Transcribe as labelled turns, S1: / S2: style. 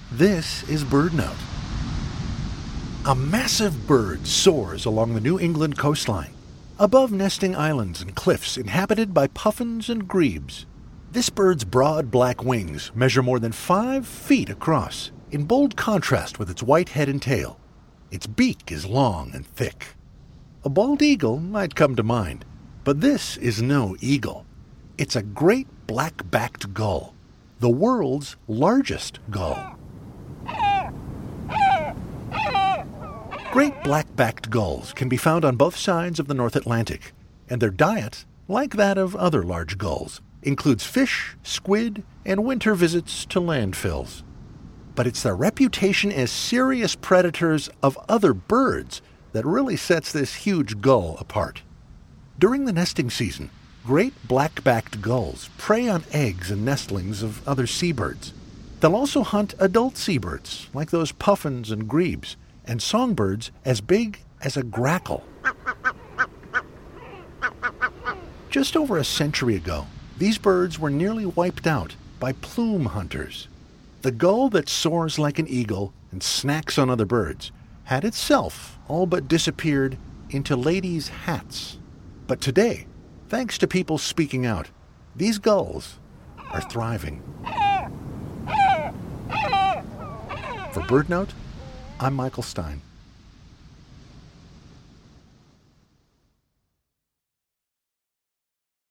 S1: This is BirdNote. A massive bird soars along the New England coastline, above nesting islands and cliffs inhabited by puffins and grebes. This bird's broad black wings measure more than 5 feet across, in bold contrast with its white head and tail. Its beak is long and thick. A bald eagle might come to mind, but this is no eagle. It's a great black-backed gull, the world's largest gull. Great black-backed gulls can be found on both sides of the North Atlantic, and their diet, like that of other large gulls, includes fish, squid, and winter visits to landfills. But it's their reputation as serious predators of other birds that really sets this huge gull apart. During the nesting season, great black-backed gulls prey on eggs and nestlings of other seabirds. They'll also hunt adult seabirds, like those puffins and grebes, and songbirds as big as a grackle. Just over a century ago, these birds were nearly wiped out by plume hunters. The gull that soars like an eagle and snacks on other birds had itself all but disappeared into ladies' hats. But today, thanks to people speaking out, these gulls are thriving. For BirdNote, I'm Michael Stein.